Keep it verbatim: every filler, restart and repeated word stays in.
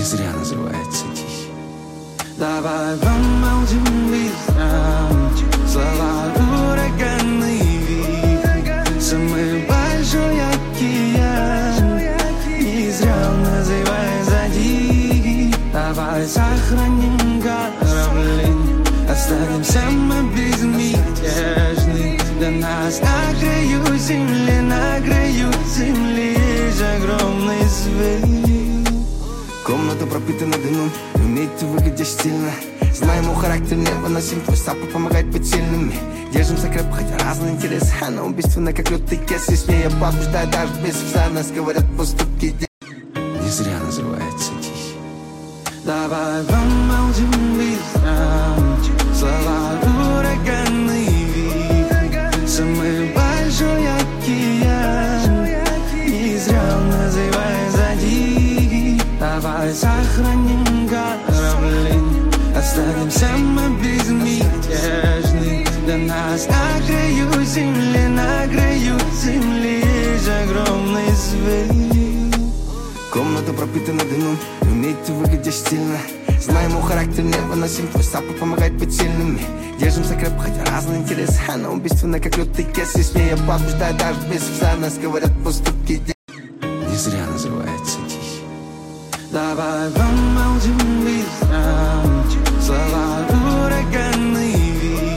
Не зря называется тихий. Давай помолчим без нас. Слова ураганный вихрь, самый большой океан. Не зря называется тихий. Давай сохраним корабли, останемся мы безмятежны. Для нас на краю земли, на краю земли есть огромный свет. Комната пропитана дымом, и умеете выглядеть стильно. Знаем, его характер невыносим, твой саппорт помогает быть сильными. Держимся крепко, хотя разные интересы. Она убийственна, как лютый кес. И с ней я побеждаю даже без пса. Нас говорят поступки. Не зря называется тихий. Давай помолчим без нас. Слова ураганный вихрь, самый большой океан. Не зря называется тихий. Давай сохраним корабли, останемся мы безмятежны. Для нас на краю земли, на краю земли есть огромный свет. Комната пропитана дымом, и умеете выглядеть стильно. Знаем, его характер невыносим, твой саппорт помогает быть сильными. Держимся крепко, хотя разные интересы. Она убийственна, как лютый кес. И с ней я побеждаю даже без пса. Нас говорят поступки. Не зря называется тихий. Давай помолчим без нас.